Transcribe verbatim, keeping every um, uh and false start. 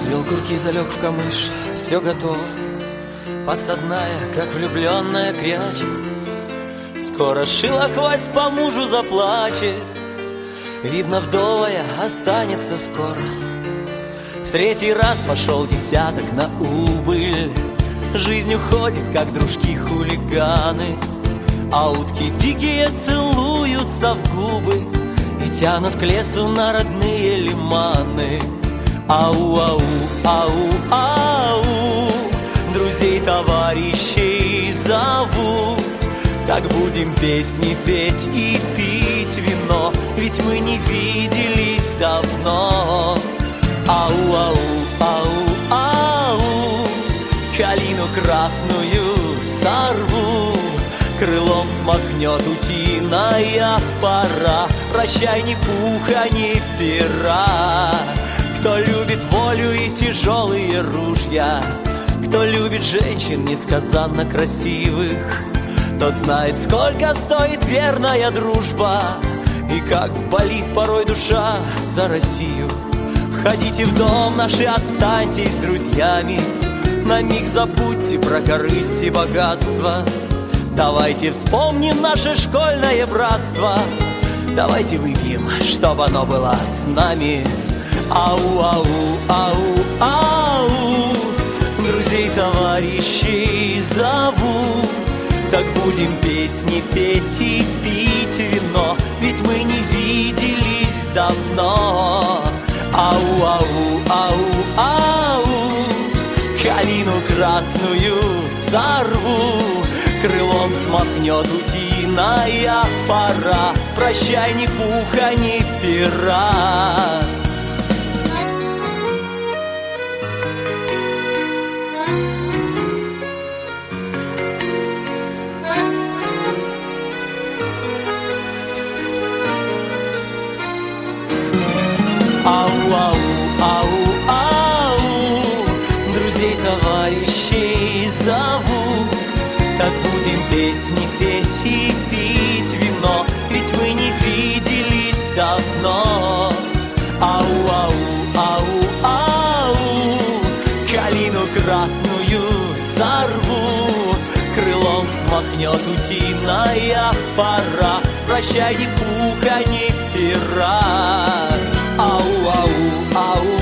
Сплел курки, залег в камыш, все готово, подсадная, как влюбленная крячет. Скоро шилоквасть по мужу заплачет, видно, вдовая останется скоро. В третий раз пошел десяток на убыль, жизнь уходит, как дружки-хулиганы, а утки дикие целуются в губы и тянут к лесу на родные лиманы. Ау, ау, ау, ау, друзей, товарищей зову, так будем песни петь и пить вино, ведь мы не виделись давно. Ау, ау, ау, ау, калину красную сорву, крылом смахнет утиная пора. Прощай, ни пуха, ни пера. Кто любит волю и тяжелые ружья, кто любит женщин несказанно красивых, тот знает, сколько стоит верная дружба и как болит порой душа за Россию. Входите в дом наш и останьтесь друзьями, на миг забудьте про корысть и богатство. Давайте вспомним наше школьное братство, давайте выпьем, чтобы оно было с нами. Ау, ау, ау, ау, друзей, товарищей зову, так будем песни петь и пить вино, ведь мы не виделись давно. Ау, ау, ау, ау, калину красную сорву, крылом смахнет утиная пора. Прощай, ни пуха, ни пера. Ау, ау, ау, ау, друзей, товарищей зову, так будем песни петь и пить вино, ведь мы не виделись давно. Ау, ау, ау, ау, калину красную сорву, крылом взмахнет утиная пора. Прощай, ни пуха, ни пера. Ау, ау, ау.